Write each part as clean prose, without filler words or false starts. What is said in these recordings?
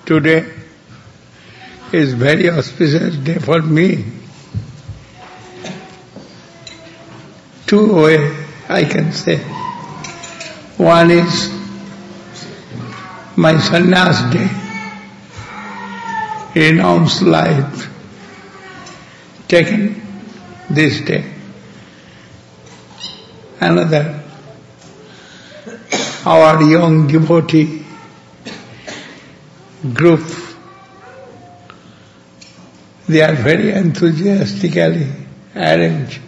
Today is very auspicious day for me. Two ways I can say. One is my sannyas day, renounced life, taken this day. Another, our young devotee group, they are very enthusiastically arranged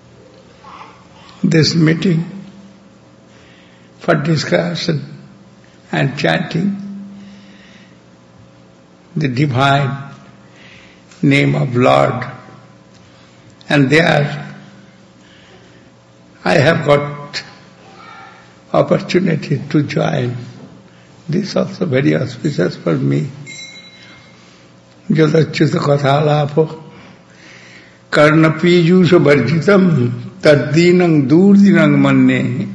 this meeting for discussion and chanting the divine name of Lord. And there I have got opportunity to join. This is also very auspicious for me. Yadachyuta kathalapo karna pijusha varjitam taddinang durdinang manne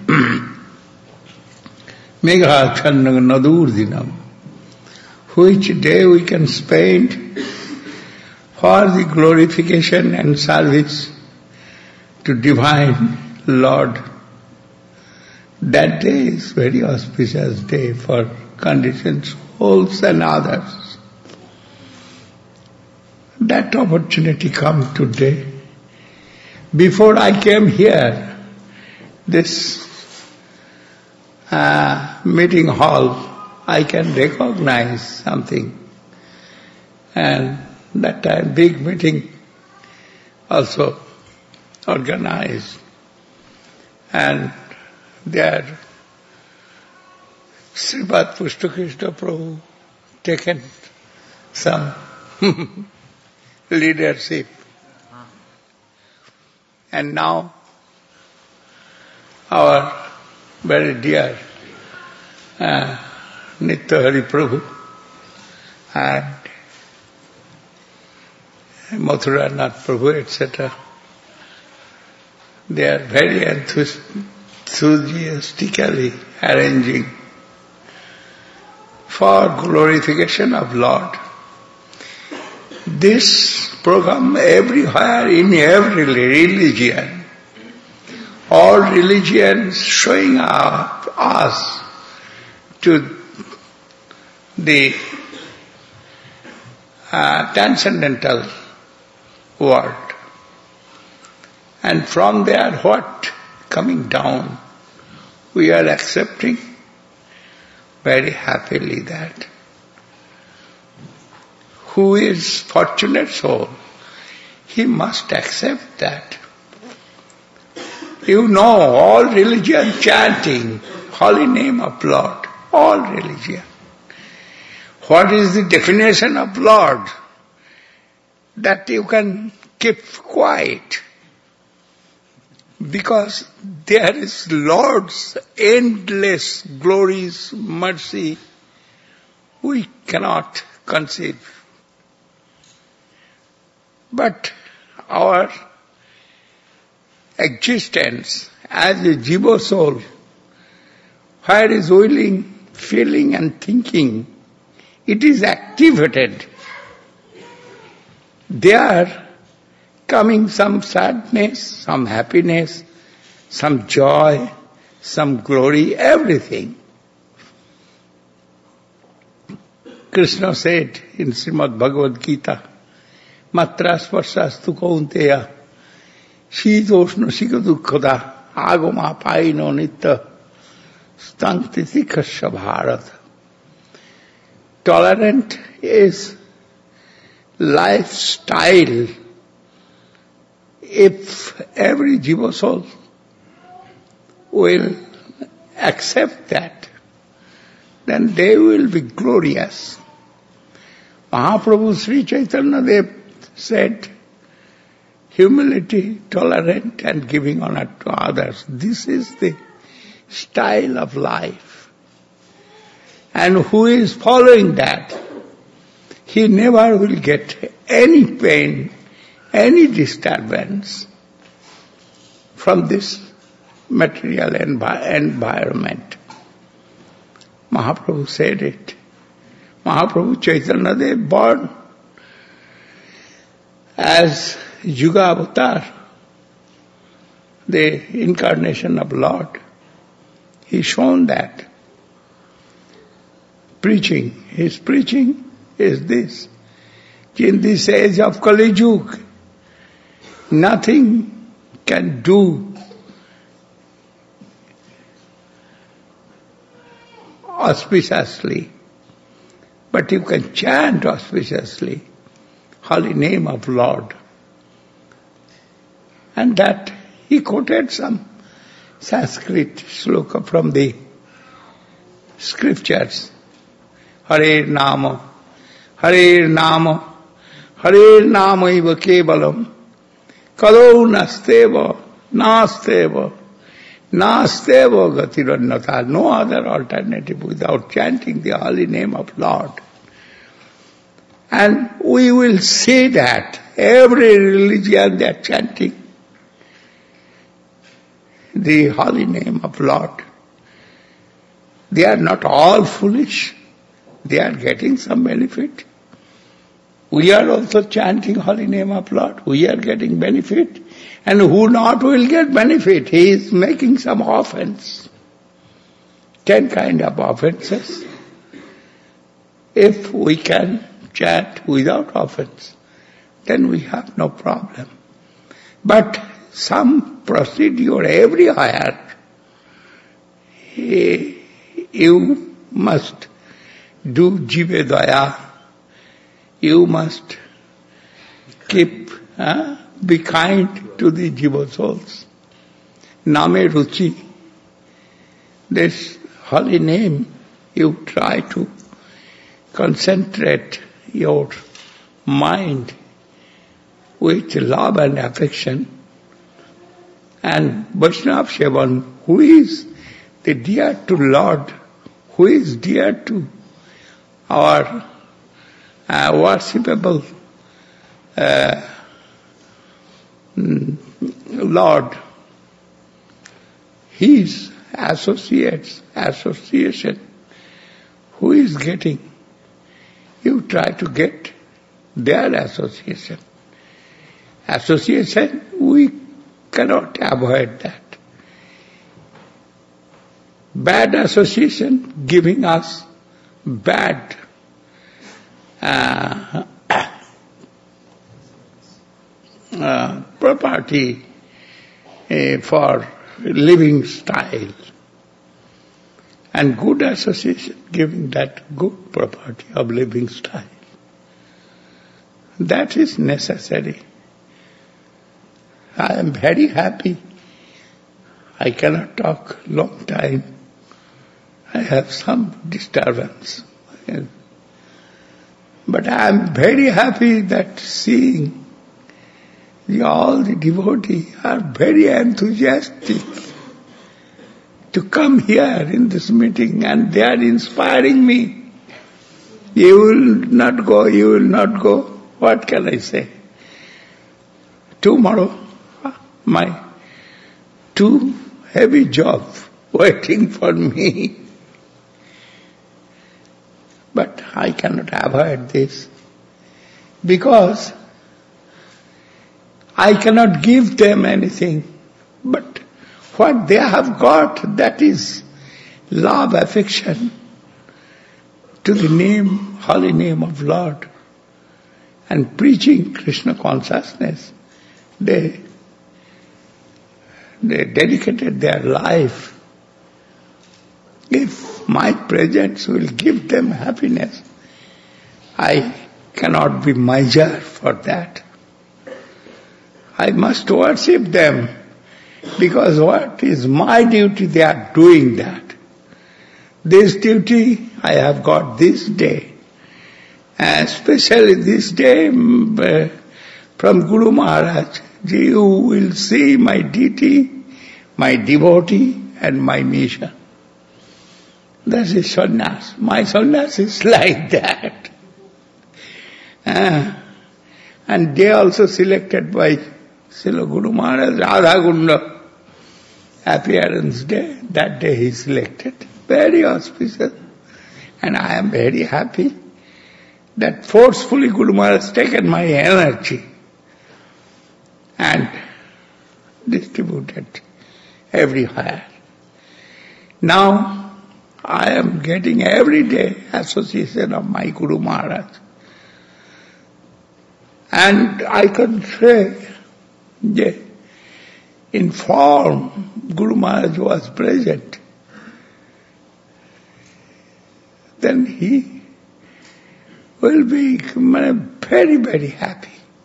megha channang nadurdinam. Which day we can spend for the glorification and service to divine Lord. That day is very auspicious day for conditioned souls and others. That opportunity come today. Before I came here, this meeting hall, I can recognize something. And that time big meeting also organized. And there Srimad Pushta Krishna Prabhu taken some leadership. And now our very dear Nitya Hari Prabhu and Mathura Nath Prabhu, etc. They are very enthusiastically arranging for glorification of Lord. This program everywhere in every religion, all religions showing up us to the transcendental world. And from there what? Coming down. We are accepting very happily that. Who is fortunate soul, he must accept that. You know, all religion chanting holy name of Lord, all religion. What is the definition of Lord? That you can keep quiet. Because there is Lord's endless glories, mercy, we cannot conceive. But our existence as a jiva soul, where is willing, feeling and thinking, it is activated. There coming some sadness, some happiness, some joy, some glory, everything. Krishna said in Srimad Bhagavad Gita, Matra sparsastu kaunteya shitoshna sikadukkhada agama paino nitta stantiti kasya bharat. Tolerant is lifestyle. If every jiva soul will accept that, then they will be glorious. Mahaprabhu Sri Chaitanya Dev said, humility, tolerant and giving honor to others. This is the style of life. And who is following that, he never will get any pain, any disturbance from this material environment. Mahaprabhu said it. Mahaprabhu Chaitanya Dev born as Yuga Avatar, the incarnation of Lord. He shown that. His preaching is this. In this age of Kali Yuga, nothing can do auspiciously, but you can chant auspiciously holy name of Lord. And that he quoted some Sanskrit shloka from the scriptures. Hare Nama, Hare Nama, Hare Nama eva kevalam, kalo nasteva, nasteva, nasteva gatirannata. No other alternative without chanting the holy name of Lord. And we will see that every religion they are chanting the holy name of Lord. They are not all foolish. They are getting some benefit. We are also chanting holy name of Lord. We are getting benefit. And who not will get benefit? He is making some offense. 10 kind of offenses. If we can chant without offense, then we have no problem. But some procedure everywhere, you must do jive daya, you must be kind to the jiva souls. Name ruchi, this holy name, you try to concentrate your mind with love and affection. And Vaishnava Sevan, who is the dear to Lord, who is dear to our worshipable Lord, his association, who is getting, you try to get their association. Association, we cannot avoid that. Bad association giving us bad property for living style. And good association giving that good property of living style. That is necessary. I am very happy. I cannot talk long time. I have some disturbance. But I am very happy that seeing all the devotees are very enthusiastic to come here in this meeting, and they are inspiring me. You will not go, you will not go. What can I say? Tomorrow, my 2 heavy jobs waiting for me. But I cannot avoid this, because I cannot give them anything. But what they have got, that is love, affection to the name, holy name of Lord, and preaching Krishna consciousness. They dedicated their life. If my presence will give them happiness, I cannot be miser for that. I must worship them, because what is my duty, they are doing that. This duty I have got this day, and especially this day from Guru Maharaj. You will see my deity, my devotee, and my mission. That is sannyas. My sannyas is like that. And they also selected by Srila Guru Maharaj, Radha Kunda appearance day. That day he selected. Very auspicious. And I am very happy. that forcefully Guru Maharaj has taken my energy and distributed everywhere. Now I am getting every day association of my Guru Maharaj. And I can say, yeah, in form, Guru Maharaj was present. Then he will be very, very happy.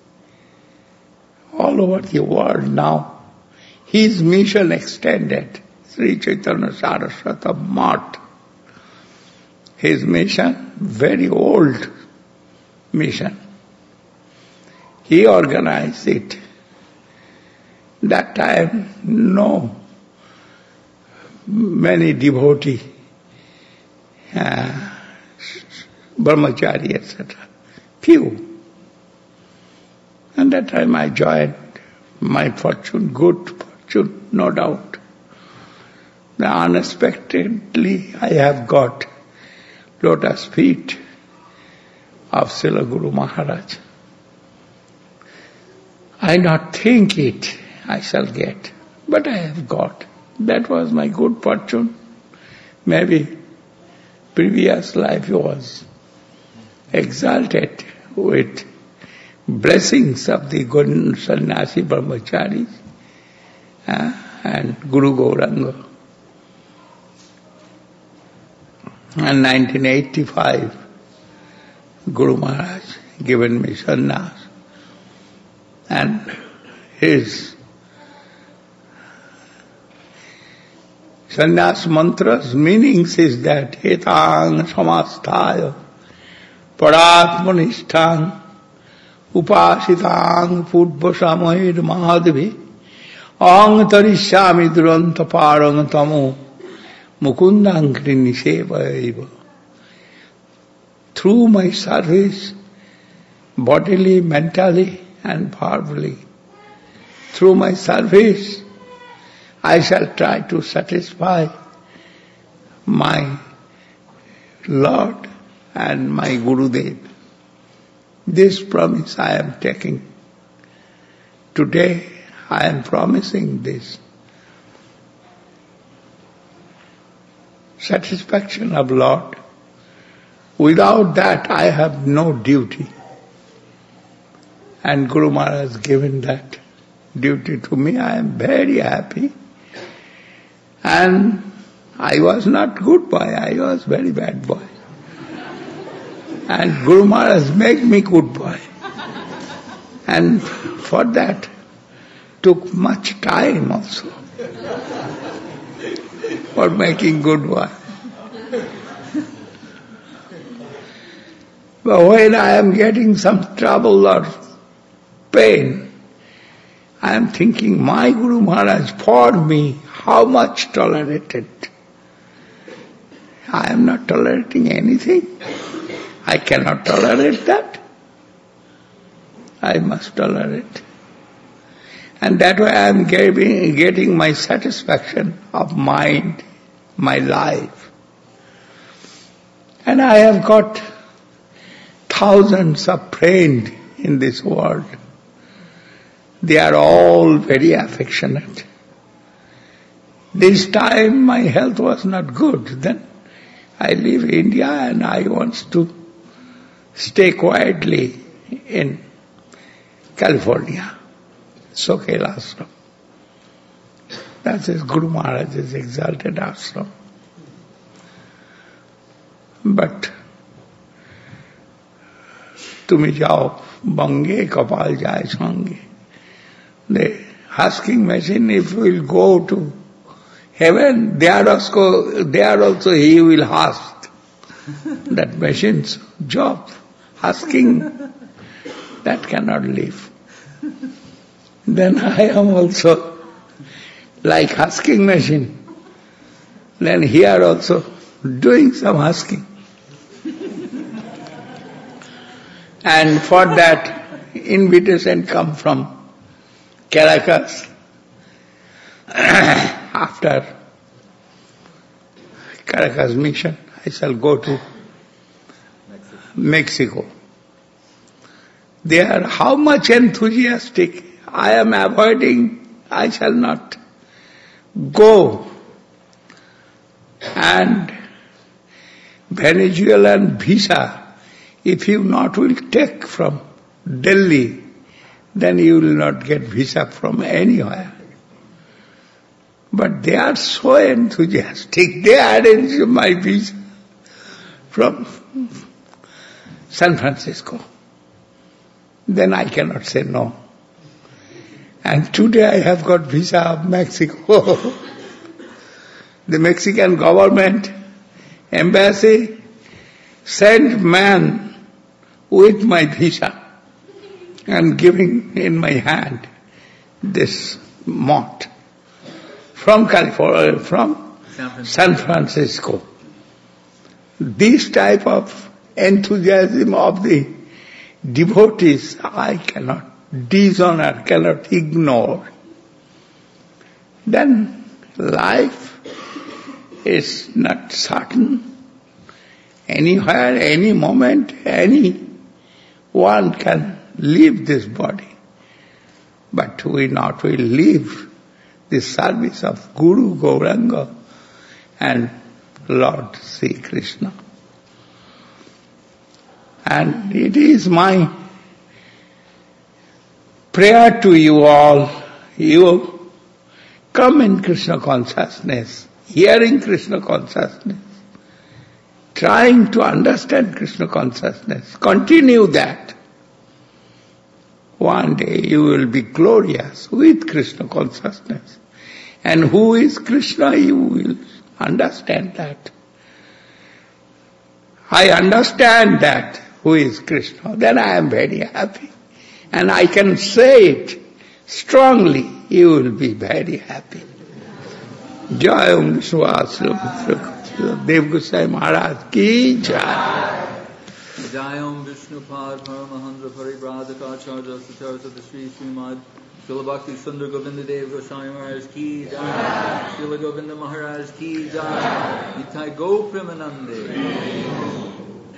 All over the world now, his mission extended. Sri Chaitanya Saraswata Math. His mission, very old mission. He organized it. That time, no many devotees, brahmachari, etc. Few. And that time I joined. My fortune, good fortune, no doubt. Unexpectedly I have got lotus feet of Srila Guru Maharaj. I not think it I shall get, but I have got. That was my good fortune. Maybe previous life was exalted with blessings of the good sannyasi brahmacharis and Guru Gauranga. In 1985, Guru Maharaj given me sannyas, and his sannyas mantra's meanings is that Hetang Samasthaya Paratmanishthang Upasitang Purvasamayir Mahadvi Ang Tarishyami Duranta Parang Tamo Mukundang Krinisevaiva. Through my service, bodily, mentally and powerfully, through my service, I shall try to satisfy my Lord and my Gurudev. This promise I am taking. Today I am promising this. Satisfaction of Lord. Without that I have no duty. And Guru Maharaj has given that duty to me. I am very happy. And I was not good boy, I was very bad boy. And Guru Maharaj made me good boy. And for that took much time also for making good boy. But when I am getting some trouble or pain, I am thinking, my Guru Maharaj for me, how much tolerated? I am not tolerating anything. I cannot tolerate that. I must tolerate. And that way I am getting my satisfaction of mind, my life. And I have got thousands of friends in this world. They are all very affectionate. This time my health was not good. Then I leave India and I want to stay quietly in California, Sokel Ashram. That is Guru Maharaj's exalted ashram. But তুমি যাও বঙ্গে কপাল যায় সঙ্গে. The husking machine, if we will go to heaven, there also he will husk. That machine's job, husking, that cannot live. Then I am also like husking machine. Then here also doing some husking. And for that, invitation come from Caracas. After Caracas mission, I shall go to Mexico. They are how much enthusiastic. I am avoiding, I shall not go. And Venezuelan visa, if you not will take from Delhi, then you will not get visa from anywhere. But they are so enthusiastic. They arranged my visa from San Francisco. Then I cannot say no. And today I have got visa of Mexico. The Mexican government, embassy, sent man with my visa and giving in my hand this mott from California, from San Francisco. This type of enthusiasm of the devotees I cannot dishonor, cannot ignore. Then life is not certain. Anywhere, any moment, anyone can leave this body. But we not will leave the service of Guru Gauranga and Lord Sri Krishna. And it is my prayer to you all, you come in Krishna consciousness, hearing Krishna consciousness, trying to understand Krishna consciousness, continue that. One day you will be glorious with Krishna consciousness. And who is Krishna, you will understand that. I understand that, who is Krishna, then I am very happy. And I can say it strongly, you will be very happy. Jai Om Vishnu Dev Gosai Maharaj ki Jai. Jai Om Vishnu Pad Paramahandra Paribradhakacharya Satartha Sri Srimad Srila Bhakti Sundar Govinda Dev Goswami Maharaj ki Jai. Srila Govinda Maharaj ki Jai. Nitai Go Premanande.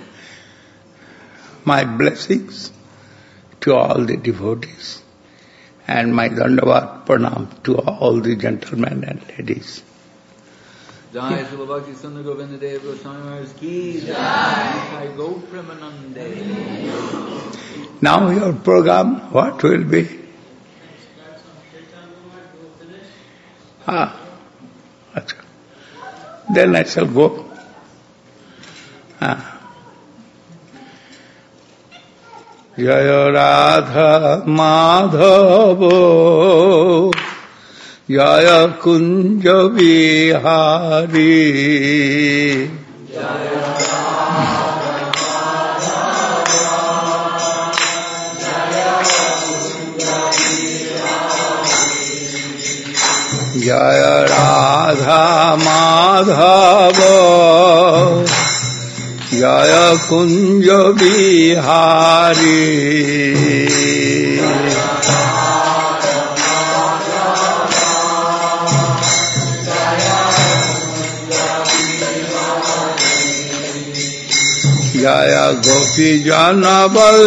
My blessings to all the devotees and my Dandavat Pranam to all the gentlemen and ladies. Jai Srila Bhakti Sundar Govinda Dev Goswami Maharaj ki Jai. Nitai Go Premanande. Now your program, what will be? Then I shall go. Jaya Radha Madhava Jaya Kunja Vihari Jaya Radha Madhava Jaya Kunja Vihari Jaya Gopi Jana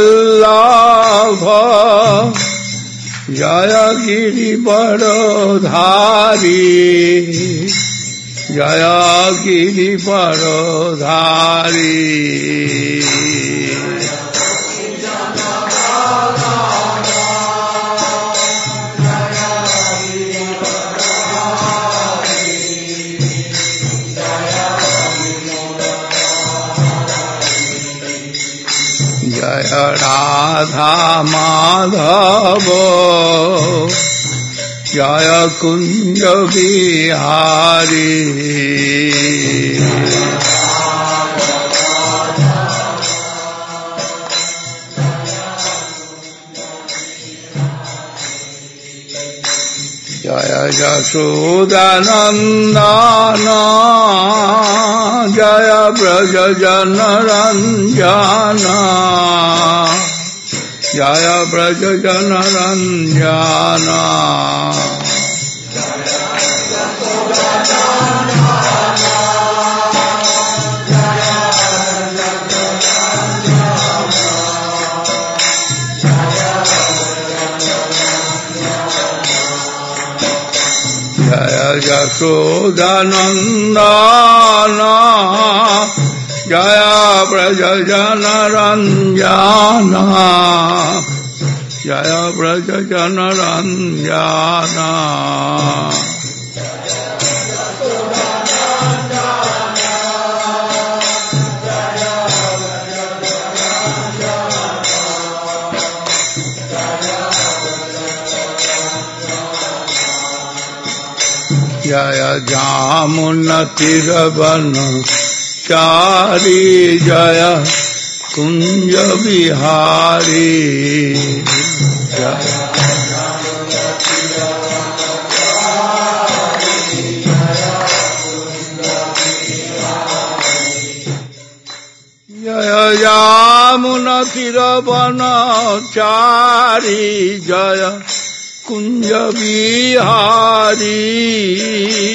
Vallabha Jaya Giri Barodhari Jaya Giri Barodhari Jaya Radha Madhava Jaya Kunja Vihari Jaya Jashodanandana Jaya Braja Janaranjana Jaya Braja Janaranjana Yashodanandan जय व्रज जनरञ्जन जय व्रज जनरञ्जन जय जामुनतिरवन चारी जय कुंज बिहारी जय जामुनतिरवन चारी जय कुंज बिहारी